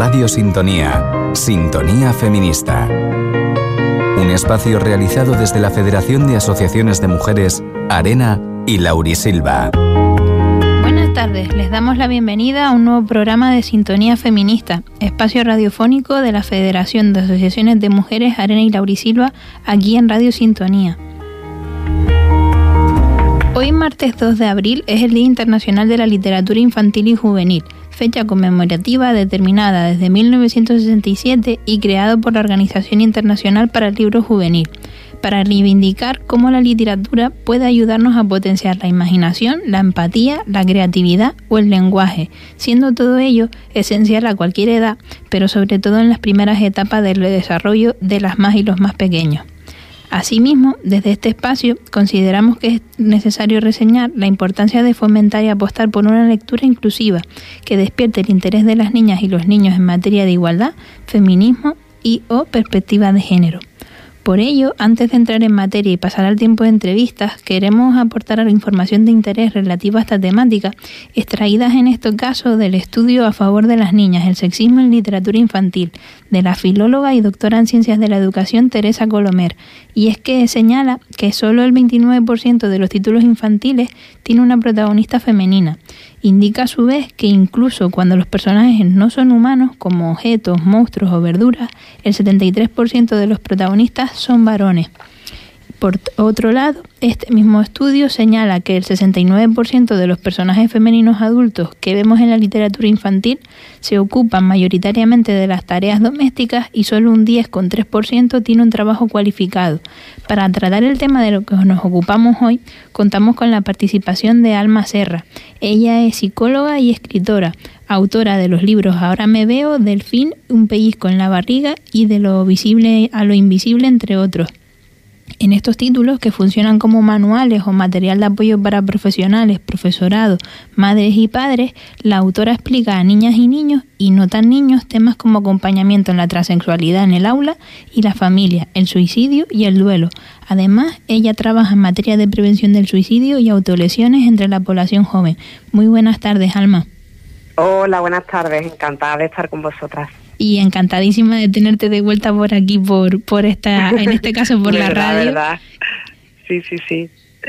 Radio Sintonía, Sintonía Feminista. Un espacio realizado desde la Federación de Asociaciones de Mujeres, Arena y Laurisilva. Buenas tardes, les damos la bienvenida a un nuevo programa de Sintonía Feminista, espacio radiofónico de la Federación de Asociaciones de Mujeres, Arena y Laurisilva, aquí en Radio Sintonía. Hoy, martes 2 de abril, es el Día Internacional de la Literatura Infantil y Juvenil, fecha conmemorativa determinada desde 1967 y creado por la Organización Internacional para el Libro Juvenil, para reivindicar cómo la literatura puede ayudarnos a potenciar la imaginación, la empatía, la creatividad o el lenguaje, siendo todo ello esencial a cualquier edad, pero sobre todo en las primeras etapas del desarrollo de las más y los más pequeños. Asimismo, desde este espacio consideramos que es necesario reseñar la importancia de fomentar y apostar por una lectura inclusiva que despierte el interés de las niñas y los niños en materia de igualdad, feminismo y o perspectiva de género. Por ello, antes de entrar en materia y pasar al tiempo de entrevistas, queremos aportar a la información de interés relativa a esta temática, extraídas en este caso del estudio a favor de las niñas, el sexismo en literatura infantil, de la filóloga y doctora en Ciencias de la Educación Teresa Colomer, y es que señala que solo el 29% de los títulos infantiles tiene una protagonista femenina. Indica a su vez que incluso cuando los personajes no son humanos, como objetos, monstruos o verduras, el 73% de los protagonistas son varones. Por otro lado, este mismo estudio señala que el 69% de los personajes femeninos adultos que vemos en la literatura infantil se ocupan mayoritariamente de las tareas domésticas y solo un 10,3% tiene un trabajo cualificado. Para tratar el tema de lo que nos ocupamos hoy, contamos con la participación de Alma Serra. Ella es psicóloga y escritora, autora de los libros Ahora me veo, Delfín, Un pellizco en la barriga y De lo visible a lo invisible, entre otros. En estos títulos, que funcionan como manuales o material de apoyo para profesionales, profesorado, madres y padres, la autora explica a niñas y niños, y no tan niños, temas como acompañamiento en la transexualidad en el aula y la familia, el suicidio y el duelo. Además, ella trabaja en materia de prevención del suicidio y autolesiones entre la población joven. Muy buenas tardes, Alma. Hola, buenas tardes. Encantada de estar con vosotras. Y encantadísima de tenerte de vuelta por aquí, por esta, en este caso por la radio. ¿Verdad? Sí.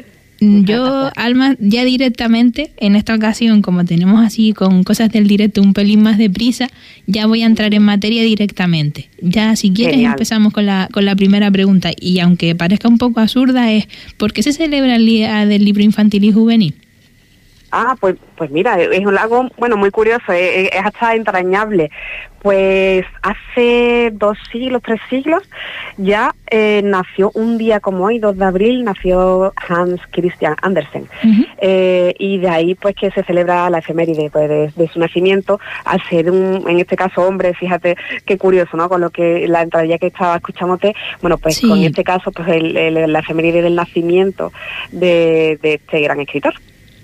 Yo, Alma, ya directamente, en esta ocasión, como tenemos así con cosas del directo un pelín más deprisa, ya voy a entrar en materia directamente. Ya, si quieres, Genial. Empezamos con la primera pregunta. Y aunque parezca un poco absurda, es ¿por qué se celebra el Día del Libro Infantil y Juvenil? Pues mira, es algo, muy curioso, es hasta entrañable. Pues hace 2 siglos, 3 siglos, ya nació un día como hoy, 2 de abril, nació Hans Christian Andersen. Uh-huh. Y de ahí pues que se celebra la efeméride pues, de su nacimiento, al ser en este caso hombre. Fíjate qué curioso, ¿no? Con lo que la entrada que estaba escuchándote, pues sí. Con este caso pues la efeméride del nacimiento de este gran escritor.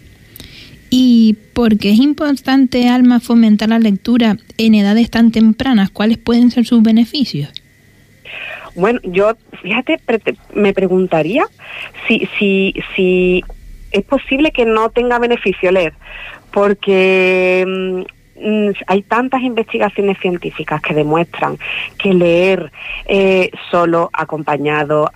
¿Y por qué es importante, Alma, fomentar la lectura en edades tan tempranas? ¿Cuáles pueden ser sus beneficios? Bueno, yo, fíjate, me preguntaría si es posible que no tenga beneficio leer, porque hay tantas investigaciones científicas que demuestran que leer solo, acompañada,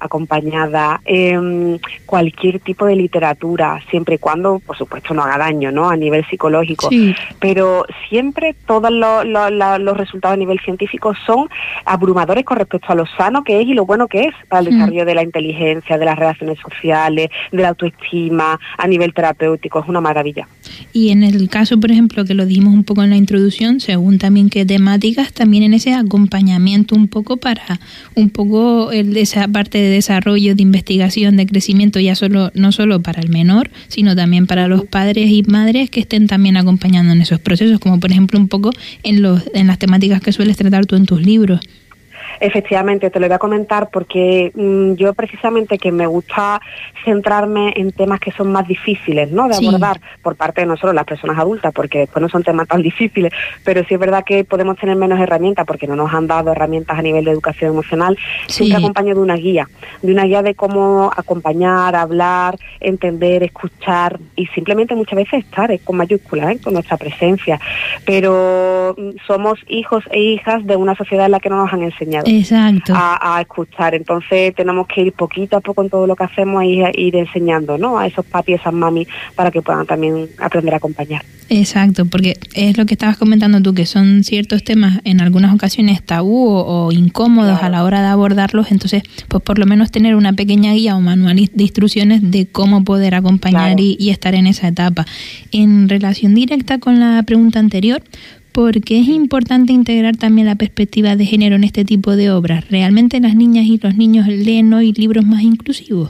cualquier tipo de literatura, siempre y cuando, por supuesto, no haga daño, ¿no? A nivel psicológico. Sí. Pero siempre todos los resultados a nivel científico son abrumadores con respecto a lo sano que es y lo bueno que es para el desarrollo de la inteligencia, de las relaciones sociales, de la autoestima, a nivel terapéutico. Es una maravilla. Y en el caso, por ejemplo, que lo dijimos un poco en la introducción, según también qué temáticas, también en ese acompañamiento un poco para esa parte de desarrollo, de investigación, de crecimiento, ya no solo para el menor, sino también para los padres y madres que estén también acompañando en esos procesos, como por ejemplo un poco en las temáticas que sueles tratar tú en tus libros. Efectivamente, te lo voy a comentar porque yo precisamente que me gusta centrarme en temas que son más difíciles, ¿no?, de abordar por parte de nosotros, las personas adultas, porque después no son temas tan difíciles, pero sí es verdad que podemos tener menos herramientas porque no nos han dado herramientas a nivel de educación emocional. Siempre acompaño de una guía de cómo acompañar, hablar, entender, escuchar y simplemente muchas veces estar con mayúsculas, con nuestra presencia. Pero somos hijos e hijas de una sociedad en la que no nos han enseñado a escuchar. Entonces tenemos que ir poquito a poco en todo lo que hacemos e ir enseñando, ¿no?, a esos papis y esas mamis para que puedan también aprender a acompañar. Exacto, porque es lo que estabas comentando tú, que son ciertos temas en algunas ocasiones tabú o incómodos a la hora de abordarlos. Entonces, pues por lo menos tener una pequeña guía o manual de instrucciones de cómo poder acompañar y estar en esa etapa. En relación directa con la pregunta anterior, ¿por qué es importante integrar también la perspectiva de género en este tipo de obras? ¿Realmente las niñas y los niños leen hoy libros más inclusivos?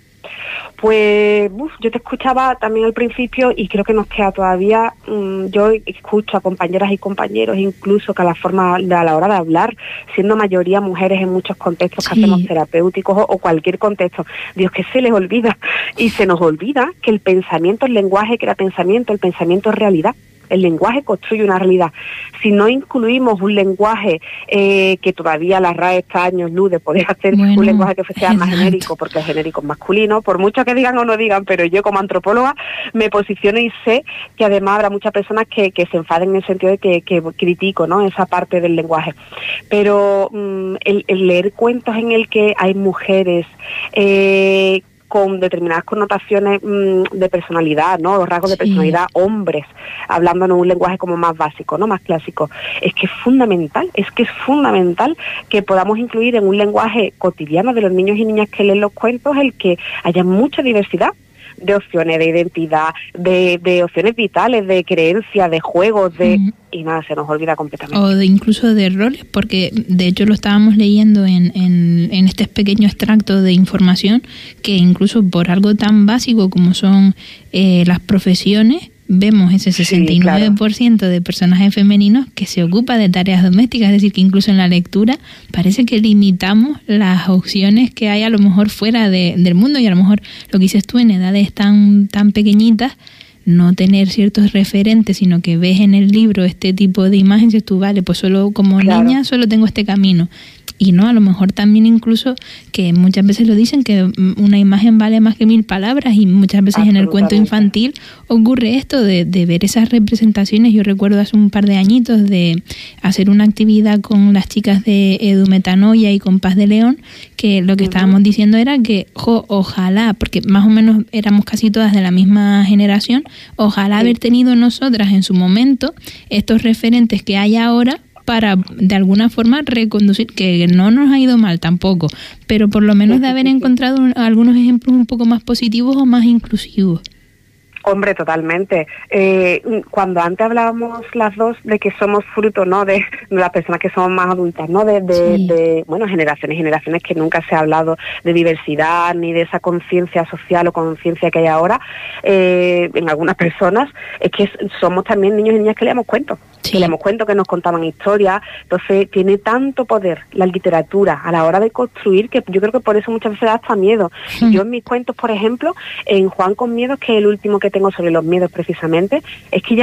Pues yo te escuchaba también al principio y creo que nos queda todavía, yo escucho a compañeras y compañeros incluso que a la hora de hablar, siendo mayoría mujeres en muchos contextos que hacemos terapéuticos o cualquier contexto, Dios, que se les olvida y se nos olvida que el pensamiento es lenguaje, que el pensamiento es realidad. El lenguaje construye una realidad. Si no incluimos un lenguaje que todavía la RAE está años luz de poder hacer un lenguaje que sea más genérico, porque el genérico es masculino, por mucho que digan o no digan, pero yo como antropóloga me posiciono y sé que además habrá muchas personas que se enfaden en el sentido de que critico, ¿no?, esa parte del lenguaje. Pero el leer cuentos en el que hay mujeres con determinadas connotaciones de personalidad, ¿no?, los rasgos de personalidad, hombres, hablándonos un lenguaje como más básico, ¿no?, más clásico. Es que es fundamental que podamos incluir en un lenguaje cotidiano de los niños y niñas que leen los cuentos el que haya mucha diversidad de opciones, de identidad, de opciones vitales, de creencias, de juegos, y nada, se nos olvida completamente. O incluso de roles, porque de hecho lo estábamos leyendo en este pequeño extracto de información, que incluso por algo tan básico como son las profesiones, vemos ese 69% de personajes femeninos que se ocupa de tareas domésticas, es decir, que incluso en la lectura parece que limitamos las opciones que hay a lo mejor fuera del mundo, y a lo mejor lo que dices tú, en edades tan pequeñitas, no tener ciertos referentes, sino que ves en el libro este tipo de imágenes y tú, vale, pues solo como niña solo tengo este camino. Y no, a lo mejor también incluso, que muchas veces lo dicen, que una imagen vale más que 1000 palabras, y muchas veces en el cuento infantil ocurre esto de ver esas representaciones. Yo recuerdo hace un par de añitos de hacer una actividad con las chicas de Edumetanoia y con Paz de León, que lo que estábamos diciendo era que ojalá, porque más o menos éramos casi todas de la misma generación, ojalá haber tenido nosotras en su momento estos referentes que hay ahora, para de alguna forma reconducir, que no nos ha ido mal tampoco, pero por lo menos de haber encontrado algunos ejemplos un poco más positivos o más inclusivos. Hombre, totalmente. Cuando antes hablábamos las dos de que somos fruto, ¿no?, de las personas que somos más adultas, ¿no?, de generaciones y generaciones que nunca se ha hablado de diversidad ni de esa conciencia social o conciencia que hay ahora en algunas personas, es que somos también niños y niñas que leemos cuentos. Que leemos cuentos, que nos contaban historias. Entonces tiene tanto poder la literatura a la hora de construir, que yo creo que por eso muchas veces da hasta miedo. Yo en mis cuentos, por ejemplo, en Juan con Miedos, que es el último que tengo sobre los miedos precisamente, es que ya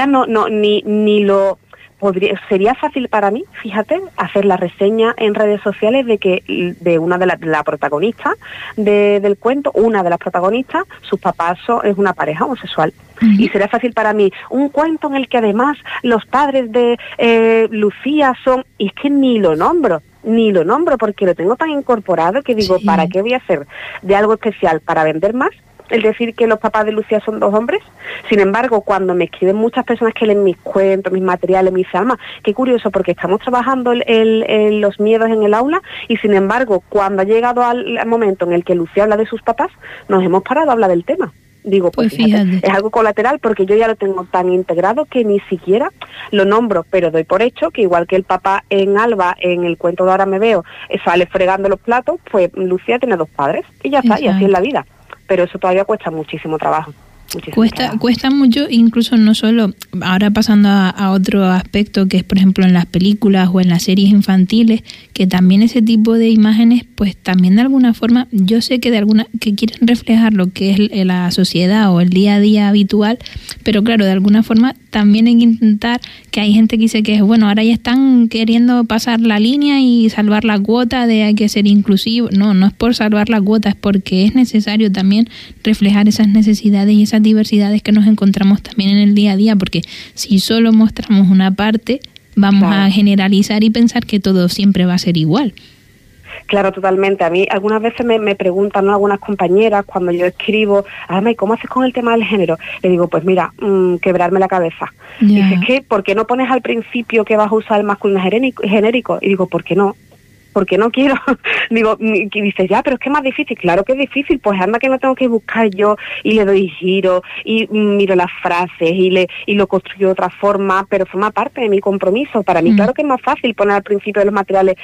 ni lo podría, sería fácil para mí, fíjate, hacer la reseña en redes sociales de una de la protagonista del cuento, una de las protagonistas, sus papás es una pareja homosexual. Y sería fácil para mí un cuento en el que además los padres de Lucía son, y es que ni lo nombro porque lo tengo tan incorporado que digo, ¿para qué voy a hacer de algo especial para vender más el decir que los papás de Lucía son 2 hombres? Sin embargo, cuando me escriben muchas personas que leen mis cuentos, mis materiales, me dicen, Alma, qué curioso, porque estamos trabajando los miedos en el aula, y sin embargo, cuando ha llegado al momento en el que Lucía habla de sus papás, nos hemos parado a hablar del tema. Digo, pues fíjate, es algo colateral, porque yo ya lo tengo tan integrado que ni siquiera lo nombro, pero doy por hecho que igual que el papá en Alba, en el cuento de Ahora me veo, sale fregando los platos, pues Lucía tiene 2 padres, y ya está, y así es la vida. Pero eso todavía cuesta muchísimo trabajo. Cuesta mucho, incluso no solo, ahora pasando a otro aspecto, que es por ejemplo en las películas o en las series infantiles, que también ese tipo de imágenes, pues también de alguna forma, yo sé que que quieren reflejar lo que es la sociedad o el día a día habitual, pero claro, de alguna forma también hay que intentar, que hay gente que dice que bueno, ahora ya están queriendo pasar la línea y salvar la cuota de hay que ser inclusivo. No es por salvar la cuota, es porque es necesario también reflejar esas necesidades y esas diversidades que nos encontramos también en el día a día, porque si solo mostramos una parte, vamos a generalizar y pensar que todo siempre va a ser igual. Claro, totalmente. A mí algunas veces me preguntan, ¿no?, algunas compañeras cuando yo escribo, ¿y cómo haces con el tema del género? Le digo, pues mira, quebrarme la cabeza. Yeah. Dices, ¿qué? ¿Por qué no pones al principio que vas a usar el masculino genérico? Y digo, ¿por qué no? Porque no quiero. Digo, que dices, ya, pero es que es más difícil. Claro que es difícil, pues anda que no tengo que buscar yo y le doy giro y miro las frases y lo construyo de otra forma, pero forma parte de mi compromiso. Para mí, claro que es más fácil poner al principio de los materiales,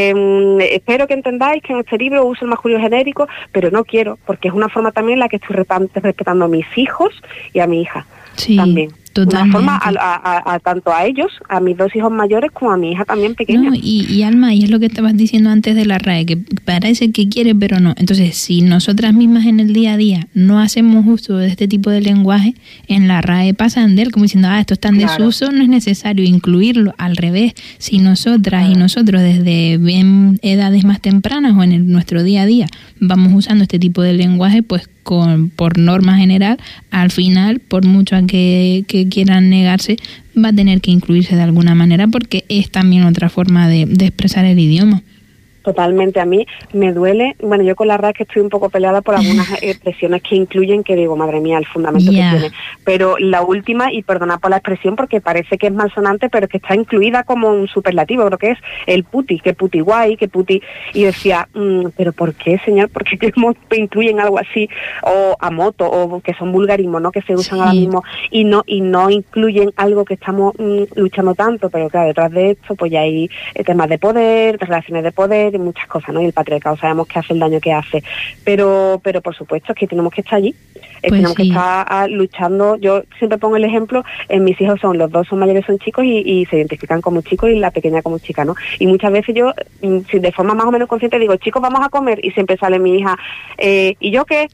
espero que entendáis que en este libro uso el masculino genérico, pero no quiero, porque es una forma también en la que estoy respetando a mis hijos y a mi hija. Sí. También. Totalmente. Una forma a tanto a ellos, a mis 2 hijos mayores, como a mi hija también pequeña. No, y Alma, y es lo que estabas diciendo antes de la RAE, que parece que quiere, pero no. Entonces, si nosotras mismas en el día a día no hacemos uso de este tipo de lenguaje, en la RAE pasan de él, como diciendo, esto está en desuso, no es necesario incluirlo. Al revés, si nosotras y nosotros desde bien edades más tempranas o en nuestro día a día vamos usando este tipo de lenguaje, pues por norma general, al final, por mucho que quieran negarse, va a tener que incluirse de alguna manera, porque es también otra forma de expresar el idioma. Totalmente, a mí me duele, bueno, yo con la RAE que estoy un poco peleada por algunas expresiones que incluyen, que digo, madre mía, el fundamento que tiene, pero la última, y perdona por la expresión porque parece que es malsonante, pero que está incluida como un superlativo, creo que es el puti, que puti guay, que puti, y decía, pero ¿por qué, señor? ¿Por qué incluyen algo así? O a moto, o que son vulgarismos, ¿no?, que se usan ahora mismo, y no incluyen algo que estamos luchando tanto, pero claro, detrás de esto pues ya hay temas de poder, de relaciones de poder, y muchas cosas, ¿no? Y el patriarcado sabemos que hace el daño que hace, pero por supuesto es que tenemos que estar allí, tenemos que estar luchando. Yo siempre pongo el ejemplo, mis hijos los 2 son mayores, son chicos y se identifican como chicos y la pequeña como chica, ¿no? Y muchas veces yo, de forma más o menos consciente, digo, chicos, vamos a comer, y siempre sale mi hija, ¿y yo qué?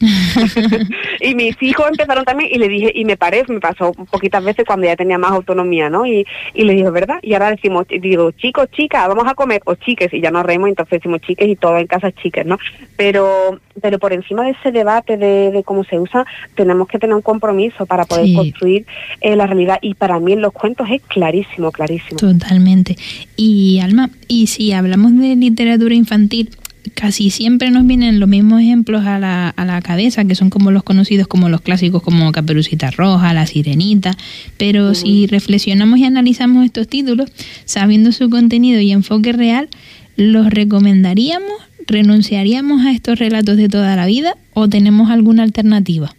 Y mis hijos empezaron también, y le dije, y me pasó poquitas veces cuando ya tenía más autonomía, ¿no? Y le dije, ¿verdad? Y ahora digo, chicos, chicas, vamos a comer, o chiques, y ya nos reímos, entonces decimos chiques y todo en casa es chiques, ¿no? Pero por encima de ese debate de cómo se usa, tenemos que tener un compromiso para poder construir la realidad, y para mí en los cuentos es clarísimo. Totalmente. Y Alma, y si hablamos de literatura infantil, casi siempre nos vienen los mismos ejemplos a la cabeza, que son como los conocidos como los clásicos, como Caperucita Roja, La Sirenita, pero si reflexionamos y analizamos estos títulos, sabiendo su contenido y enfoque real, ¿los recomendaríamos? ¿Renunciaríamos a estos relatos de toda la vida o tenemos alguna alternativa?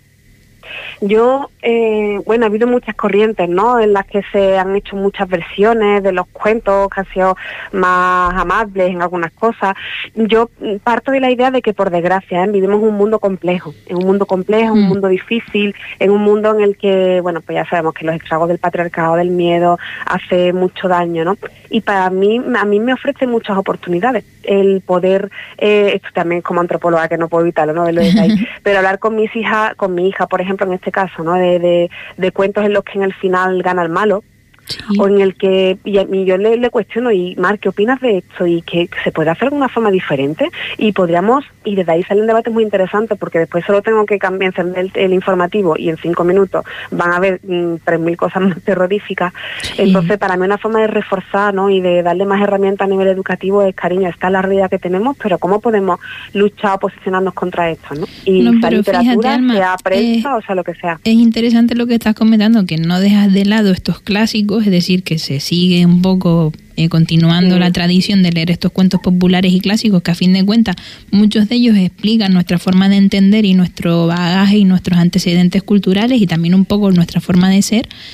Yo, ha habido muchas corrientes, ¿no?, en las que se han hecho muchas versiones de los cuentos que han sido más amables en algunas cosas. Yo parto de la idea de que, por desgracia, vivimos un mundo complejo, un mundo difícil, en un mundo en el que, bueno, pues ya sabemos que los estragos del patriarcado, del miedo, hace mucho daño, ¿no? Y a mí me ofrece muchas oportunidades el poder, esto también como antropóloga, que no puedo evitarlo, ¿no?, verlo desde ahí, pero hablar con mi hija, por ejemplo, en este caso, ¿no?, de cuentos en los que en el final gana el malo, o en el que yo le cuestiono, y Mar, ¿qué opinas de esto? Y que se puede hacer de una forma diferente, y podríamos, y desde ahí sale un debate muy interesante, porque después solo tengo que encender el informativo y en 5 minutos van a haber 3.000 cosas más terroríficas. Entonces, para mí una forma de reforzar, ¿no?, y de darle más herramientas a nivel educativo es, cariño, esta es la realidad que tenemos, pero ¿cómo podemos luchar o posicionarnos contra esto, ¿no? Y la literatura, fíjate, Alma, sea prensa, o sea lo que sea. Es interesante lo que estás comentando, que no dejas de lado estos clásicos, es decir, que se sigue un poco continuando la tradición de leer estos cuentos populares y clásicos, que a fin de cuentas muchos de ellos explican nuestra forma de entender y nuestro bagaje y nuestros antecedentes culturales, y también un poco nuestra forma de ser,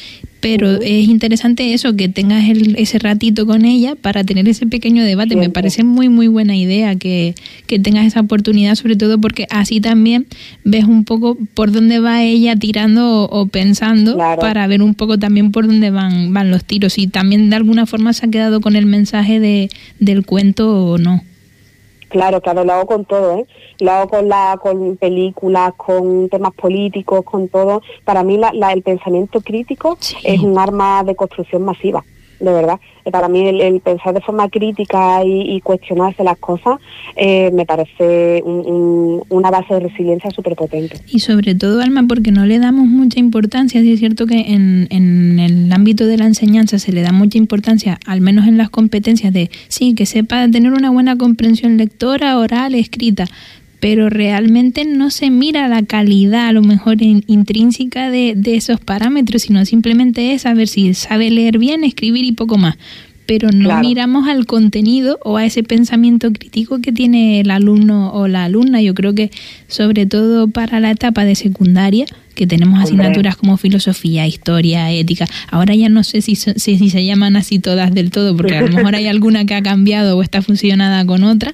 pero es interesante eso, que tengas ese ratito con ella para tener ese pequeño debate. Siempre. Me parece muy, muy buena idea que tengas esa oportunidad, sobre todo porque así también ves un poco por dónde va ella tirando o pensando, claro, para ver un poco también por dónde van los tiros, y también de alguna forma se ha quedado con el mensaje del cuento o no. Claro, lo hago con todo, lo hago con películas, con temas políticos, con todo. Para mí el pensamiento crítico, sí, es un arma de construcción masiva, de verdad. Para mí el pensar de forma crítica y cuestionarse las cosas me parece una base de resiliencia súper potente. Y sobre todo, Alma, porque no le damos mucha importancia. Sí, es cierto que en el ámbito de la enseñanza se le da mucha importancia, al menos en las competencias de, sí, que sepa tener una buena comprensión lectora, oral, escrita, pero realmente no se mira la calidad a lo mejor intrínseca de esos parámetros, sino simplemente es saber si sabe leer bien, escribir y poco más. Pero no, claro, miramos al contenido o a ese pensamiento crítico que tiene el alumno o la alumna. Yo creo que sobre todo para la etapa de secundaria, que tenemos asignaturas como filosofía, historia, ética. Ahora ya no sé si se llaman así todas del todo, porque a lo mejor hay alguna que ha cambiado o está fusionada con otra,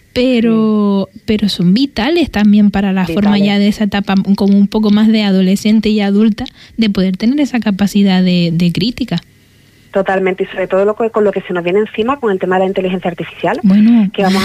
pero son vitales también para la forma ya de esa etapa como un poco más de adolescente y adulta, de poder tener esa capacidad de crítica. Totalmente, y sobre todo con lo que se nos viene encima con el tema de la inteligencia artificial, que vamos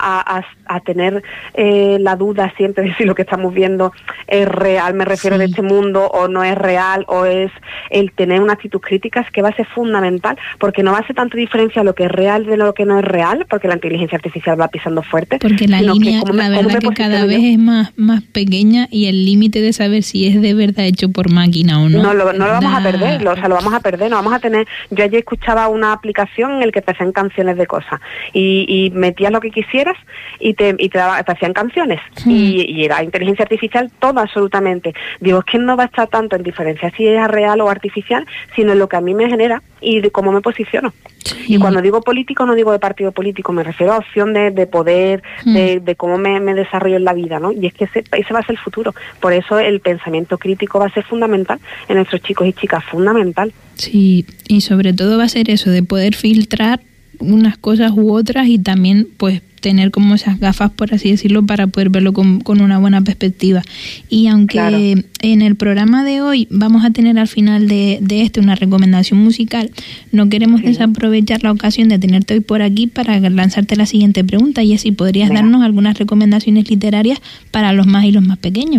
a tener la duda siempre de si lo que estamos viendo es real, me refiero, de este mundo, o no es real, o es el tener una actitud crítica, es que va a ser fundamental, porque no va a hacer tanta diferencia lo que es real de lo que no es real, porque la inteligencia artificial va pisando fuerte. Porque la línea, la verdad que cada vez es más pequeña, y el límite de saber si es de verdad hecho por máquina o no. No lo vamos a perder, lo vamos a perder, no vamos a tener. Yo ayer escuchaba una aplicación en la que te hacían canciones de cosas y metías lo que quisieras y te hacían canciones, y era inteligencia artificial todo, absolutamente. Digo, es que no va a estar tanto en diferencia si es real o artificial, sino en lo que a mí me genera y de cómo me posiciono. Sí. Y cuando digo político, no digo de partido político, me refiero a opción de poder, de cómo me desarrollo en la vida, ¿no? Y es que ese va a ser el futuro. Por eso el pensamiento crítico va a ser fundamental en nuestros chicos y chicas, fundamental. Sí, y sobre todo va a ser eso, de poder filtrar unas cosas u otras, y también pues tener como esas gafas, por así decirlo, para poder verlo con una buena perspectiva. Y aunque claro, en el programa de hoy vamos a tener al final de una recomendación musical, no queremos desaprovechar la ocasión de tenerte hoy por aquí para lanzarte la siguiente pregunta, y así podrías darnos algunas recomendaciones literarias para los más y los más pequeños.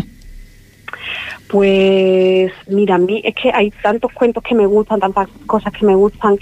Pues mira, a mí es que hay tantos cuentos que me gustan, tantas cosas que me gustan.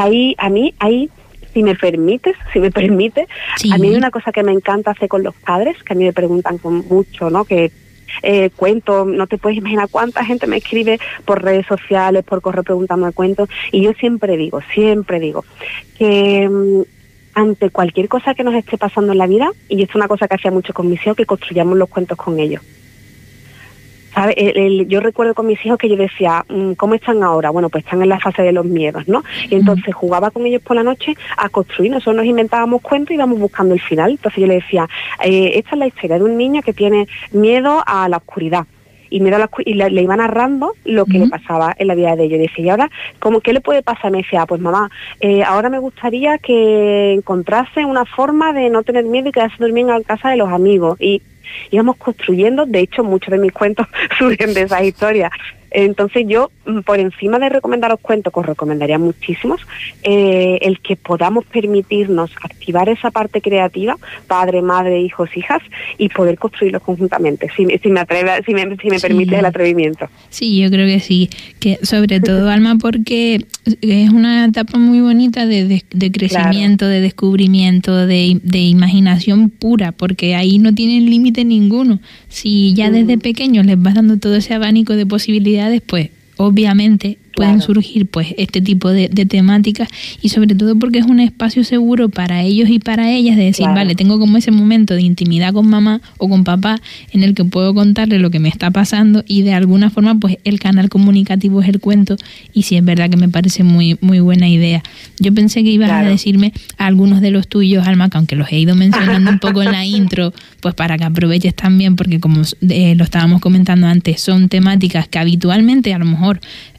Si me permite, sí, a mí hay una cosa que me encanta hacer con los padres, que a mí me preguntan con mucho, ¿no? Que cuentos, no te puedes imaginar cuánta gente me escribe por redes sociales, por correo preguntándome cuentos, y yo siempre digo que ante cualquier cosa que nos esté pasando en la vida, y esto es una cosa que hacía mucho con mis hijos, que construyamos los cuentos con ellos. ¿Sabes? Yo recuerdo con mis hijos que yo decía, ¿cómo están ahora? Bueno, pues están en la fase de los miedos, ¿no? Y entonces jugaba con ellos por la noche a construir. Nosotros nos inventábamos cuentos y íbamos buscando el final. Entonces yo le decía, esta es la historia de un niño que tiene miedo a la oscuridad. Y le iba narrando lo que le pasaba en la vida de ellos. Y decía, ¿y ahora qué le puede pasar? Me decía, pues mamá, ahora me gustaría que encontrase una forma de no tener miedo y quedarse durmiendo en casa de los amigos. Y íbamos construyendo, de hecho muchos de mis cuentos surgen de esas historias. Entonces yo, por encima de recomendaros cuentos, que os recomendaría muchísimos, el que podamos permitirnos activar esa parte creativa, padre, madre, hijos, hijas, y poder construirlos conjuntamente, si me permite el atrevimiento. Sí, yo creo que sí, que sobre todo, Alma, porque es una etapa muy bonita de crecimiento, claro, de descubrimiento, de imaginación pura, porque ahí no tienen límite ninguno. Si ya desde pequeños les vas dando todo ese abanico de posibilidades, pues obviamente pueden surgir pues este tipo de temáticas, y sobre todo porque es un espacio seguro para ellos y para ellas de decir, vale, tengo como ese momento de intimidad con mamá o con papá en el que puedo contarle lo que me está pasando, y de alguna forma pues el canal comunicativo es el cuento, y sí es verdad que me parece muy muy buena idea. Yo pensé que ibas a decirme algunos de los tuyos, Alma, que aunque los he ido mencionando un poco en la intro, pues para que aproveches también, porque como lo estábamos comentando antes, son temáticas que habitualmente a lo mejor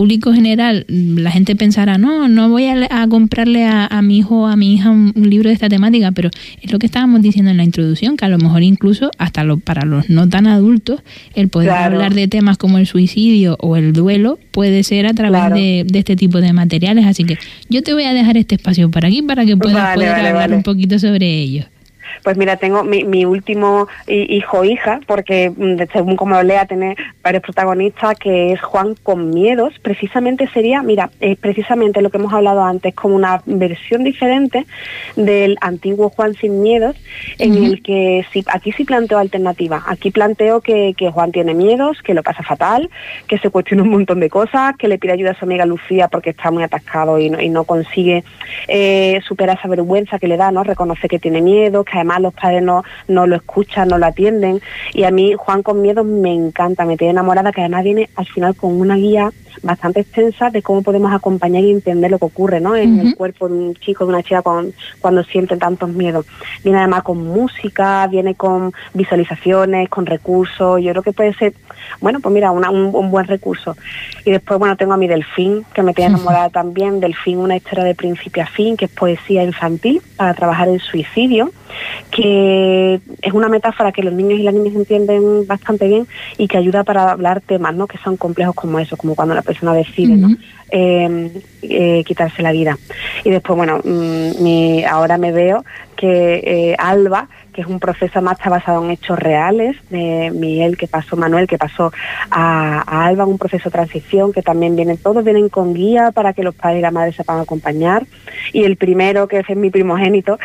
público general la gente pensará, no voy a comprarle a mi hijo o a mi hija un libro de esta temática, pero es lo que estábamos diciendo en la introducción, que a lo mejor incluso hasta para los no tan adultos, el poder hablar de temas como el suicidio o el duelo puede ser a través de este tipo de materiales. Así que yo te voy a dejar este espacio por aquí para que puedas hablar un poquito sobre ello. Pues mira, tengo mi último hijo o hija, porque según como lo lea tiene varios protagonistas, que es Juan con miedos. Precisamente sería, precisamente lo que hemos hablado antes, como una versión diferente del antiguo Juan sin miedos, en el que aquí sí planteo alternativa. Aquí planteo que Juan tiene miedos, que lo pasa fatal, que se cuestiona un montón de cosas, que le pide ayuda a su amiga Lucía porque está muy atascado y no consigue superar esa vergüenza que le da, ¿no? Reconoce que tiene miedo, que además los padres no lo escuchan, no lo atienden. Y a mí Juan con miedo me encanta, me tiene enamorada, que además viene al final con una guía bastante extensa de cómo podemos acompañar y entender lo que ocurre, ¿no? En el cuerpo de un chico, de una chica cuando sienten tantos miedos. Viene además con música, viene con visualizaciones, con recursos. Yo creo que puede ser, bueno, pues mira, un buen recurso. Y después, bueno, tengo a mi Delfín, que me tiene enamorada también. Delfín, una historia de principio a fin, que es poesía infantil para trabajar el suicidio, que es una metáfora que los niños y las niñas entienden bastante bien y que ayuda para hablar temas, ¿no? Que son complejos como eso, como cuando la persona decide, ¿no? Quitarse la vida. Y después, bueno, ahora me veo que Alba, que es un proceso más está basado en hechos reales de Manuel que pasó a Alba, un proceso de transición, que también todos vienen con guía para que los padres y la madre sepan acompañar. Y el primero, que es mi primogénita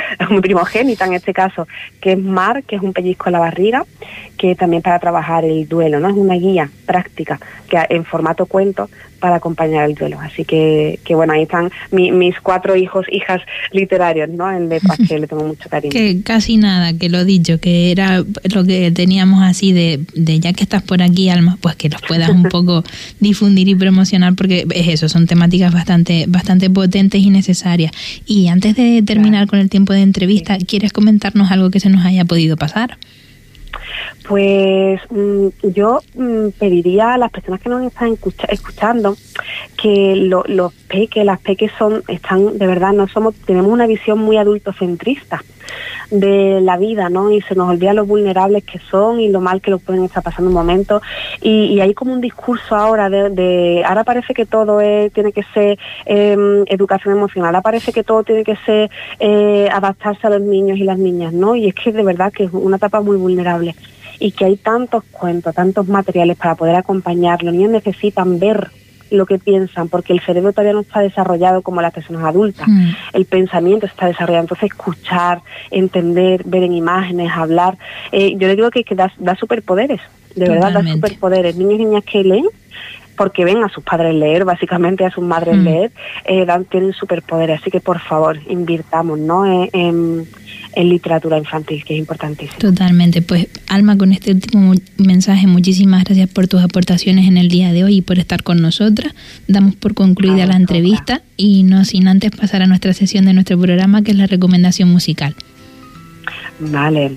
en este caso, que es Mar, que es un pellizco en la barriga, que también para trabajar el duelo, ¿no? Es una guía práctica que en formato cuento para acompañar el duelo. Así que bueno, ahí están mis 4 hijas literarios, ¿no? El de Paz, que le tengo mucho cariño. Que casi nada, que lo he dicho, que era lo que teníamos así de ya que estás por aquí, Alma, pues que los puedas un poco difundir y promocionar, porque es eso, son temáticas bastante potentes y necesarias. Y antes de terminar con el tiempo de entrevista, ¿quieres comentarnos algo que se nos haya podido pasar? Pues yo pediría a las personas que nos están escuchando que los peques, las peques están de verdad, tenemos una visión muy adultocentrista de la vida, ¿no? Y se nos olvida lo vulnerables que son y lo mal que lo pueden estar pasando un momento. Y hay como un discurso ahora ahora parece que todo tiene que ser educación emocional, ahora parece que todo tiene que ser adaptarse a los niños y las niñas, ¿no? Y es que de verdad que es una etapa muy vulnerable y que hay tantos cuentos, tantos materiales para poder acompañar. Los niños necesitan ver lo que piensan, porque el cerebro todavía no está desarrollado como las personas adultas. El pensamiento está desarrollado, entonces escuchar, entender, ver en imágenes, hablar. Yo le digo que da superpoderes, de verdad da superpoderes. Niños y niñas que leen, porque ven a sus padres leer, básicamente a sus madres leer, tienen superpoderes. Así que por favor, invirtamos, ¿no? En literatura infantil, que es importantísimo. Totalmente. Pues Alma, con este último mensaje, muchísimas gracias por tus aportaciones en el día de hoy y por estar con nosotras. Damos por concluida la entrevista y no sin antes pasar a nuestra sesión de nuestro programa, que es la recomendación musical. Vale.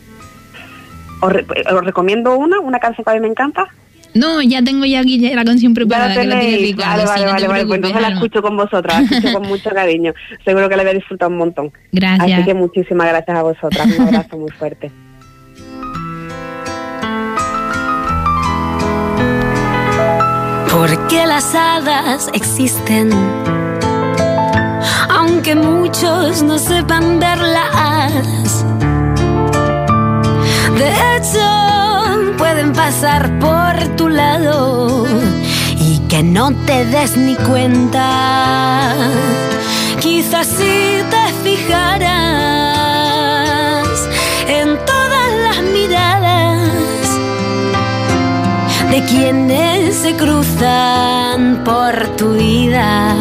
Os recomiendo una canción que a mí me encanta. No, ya tengo aquí la canción preparada. Que la tiene Ricardo. Vale, pues entonces la escucho con vosotras, la escucho con mucho cariño. Seguro que la voy a disfrutar un montón. Gracias. Así que muchísimas gracias a vosotras. Un abrazo muy fuerte. Porque las hadas existen, aunque muchos no sepan verlas. De hecho, pueden pasar por tu lado y que no te des ni cuenta. Quizás si te fijaras en todas las miradas de quienes se cruzan por tu vida,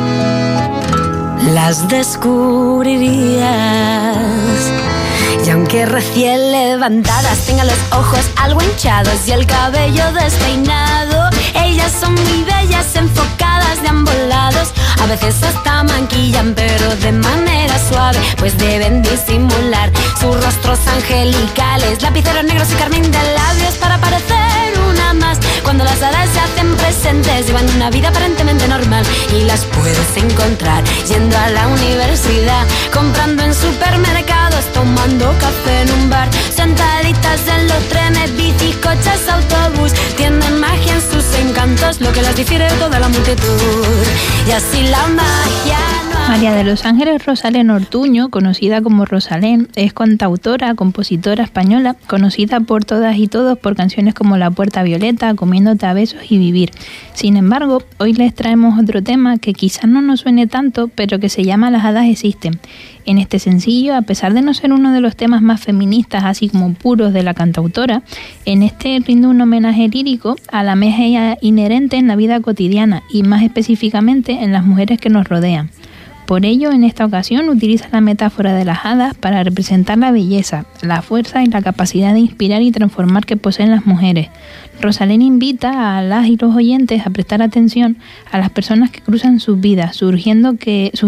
las descubrirías. Y aunque recién levantadas tengan los ojos algo hinchados y el cabello despeinado, ellas son muy bellas, enfocadas de ambos lados. A veces hasta manquillan, pero de manera suave, pues deben disimular sus rostros angelicales, lapiceros negros y carmín de labios para parecer una más. Cuando las hadas se hacen presentes, llevan una vida aparentemente normal, personal y las puedes encontrar yendo a la universidad, comprando en supermercados, tomando café en un bar, sentaditas en los trenes, bicis, coches, autobús. Tienen magia en sus encantos, lo que las difiere de toda la multitud. Y así la magia no... María de los Ángeles Rosalén Ortuño, conocida como Rosalén, es cantautora, compositora española, conocida por todas y todos por canciones como La Puerta Violeta, Comiéndote a besos y Vivir. Sin embargo, hoy les traemos otro tema que quizás no nos suene tanto, pero que se llama Las hadas existen. En este sencillo, a pesar de no ser uno de los temas más feministas, así como puros de la cantautora, en este rinde un homenaje lírico a la magia inherente en la vida cotidiana y más específicamente en las mujeres que nos rodean. Por ello, en esta ocasión utiliza la metáfora de las hadas para representar la belleza, la fuerza y la capacidad de inspirar y transformar que poseen las mujeres. Rosalén invita a las y los oyentes a prestar atención a las personas que cruzan sus vidas, sugiriendo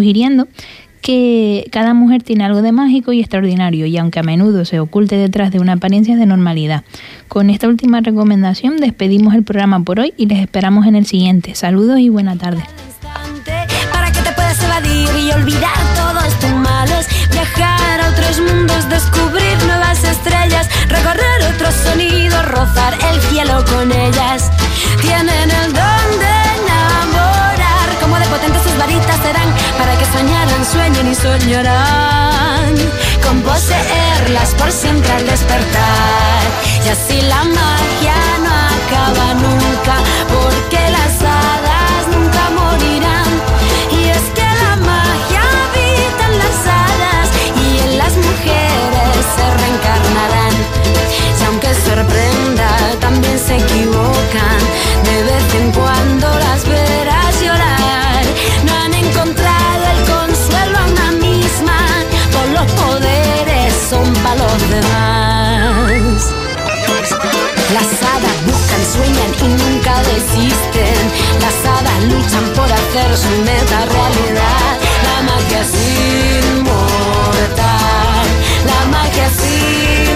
que cada mujer tiene algo de mágico y extraordinario, y aunque a menudo se oculte detrás de una apariencia de normalidad. Con esta última recomendación despedimos el programa por hoy y les esperamos en el siguiente. Saludos y buena tarde. Para que te puedas evadir y olvidar todos tus males, viajar a otros mundos, descubrir nuevas estrellas, recorrer otros sonidos, rozar el cielo con ellas. Tienen el don de enamorar, como de potentes sus varitas serán, para que soñaran, sueñen y soñarán con poseerlas por siempre al despertar. Y así la magia no acaba nunca, porque las hadas nunca morirán. Y es que la magia habita en las hadas y en las mujeres se reencarnarán. Y aunque sorprenda, también se equivocan, de vez en cuando las verás llorar. No han encontrado el consuelo a una misma, todos los poderes son para los demás. Las hadas buscan, sueñan y nunca desisten. Las hadas luchan por hacer su meta realidad. La magia es inmortal, la magia es inmortal.